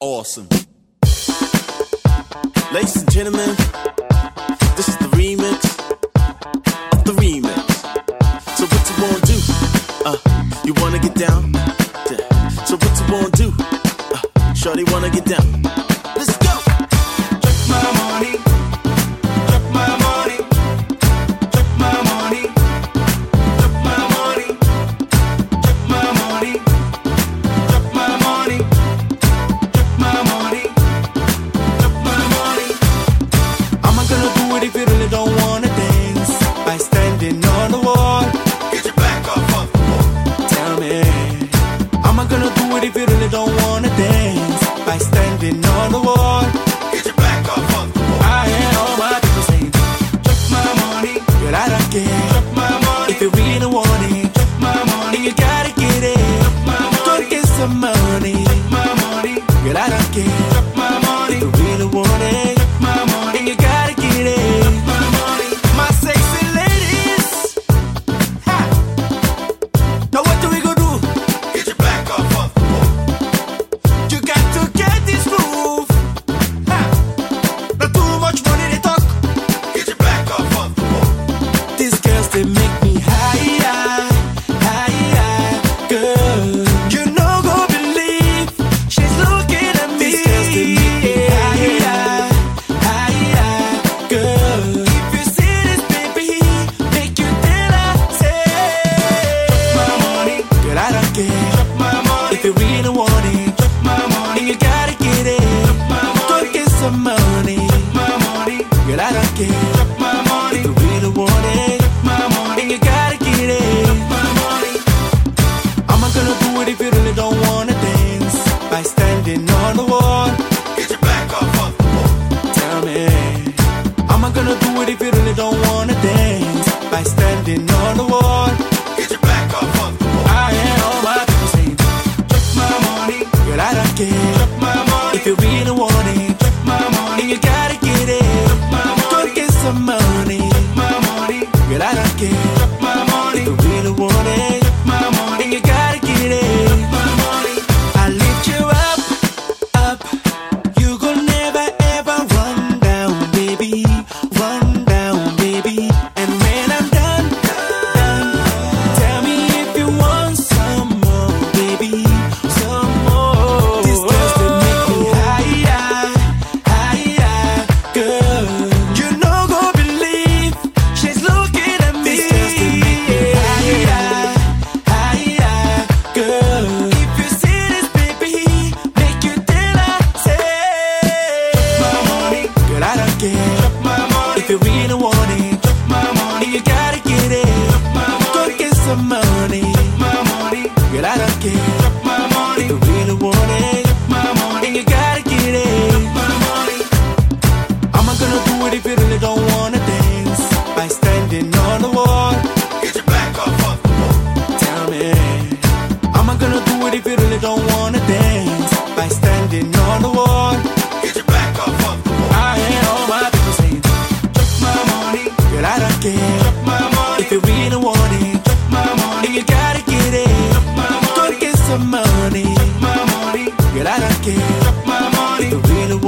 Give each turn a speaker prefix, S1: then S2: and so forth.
S1: Awesome. Ladies and gentlemen, this is the remix of the remix. So what you wanna do? You wanna get down? Yeah. So what you wanna do? Shorty wanna get down? Let's go!
S2: Check my money. Check my money. Check my money. Check my money. Check my money. Check my money. Check my money. Check my money. I'm not gonna do it if you really don't wanna dance. By standing on the wall. Get your back off of the wall. Tell me. I'm not gonna do it if you really don't wanna dance. By standing on the wall. Get your back off of the wall. I hear all my people saying, check my money. Girl, I don't care. Check my money. If you really want it, check my money. You gotta get it. Check my money. Go get some money. Check my money. Girl, I don't care. Check my money. If you really want it, check my money. You gotta get it. Check my money. My sexy ladies. Ha. Now what do we go do? Get your back off of the wall. You got to get this groove. Ha. Not too much money they talk. Get your back off of the wall. These girls they make me high, girl. You know go believe she's looking at me. These girls they make me high, girl. If you see this baby, make you tell her say, check my money, girl I don't care. Check my money, if you really want it. Check my money, and you gotta get it. Check my money, go get some money. Check my money, girl I don't care. Check my money, if you really want it. Check my money, and you gotta get it. Check my money. I'm not gonna do it if you really don't wanna dance. By standing on the wall. Get your back off of the wall. Tell me. I'm not gonna do it if you really don't wanna dance. By standing on the wall. Get your back off of the wall. I hear all my people saying, check my money. Girl, I don't care. Check my money. If you really want it. Check my money. And you gotta get it. Check my money. Go get some money. Check my money. Girl, I don't care. Check my money. If you really want it. Check my money. And you gotta get it. Check my money. I lift you up. You gon' never ever run down, baby. Run down, baby. And when I'm done, tell me if you want some more, baby. Some more. These girls they make me high, girl. You know go believe she's looking at me. These girls they make me high, girl. If you see this baby, make you tell her say, check my money, girl I don't care. Check my money, if you really want it. Check my money, you gotta get it. Check my money, go get some money. Check my money, girl I don't care. Check my money, if you really want it. Check my money, and you gotta get it. Check my money. I'm not gonna do it if you really don't wanna dance. By standing on the wall. Get your back off of the wall. Tell me. I'm not gonna do it if you really don't wanna dance. By standing on the wall. Get your back off of the wall. I hear all my people saying, check my money. Girl, I don't care. Check my money. If you really want it. Check my money. And you gotta get it. Check my money. Go get some money. Check my money. Girl, I don't care. Check my money. If you really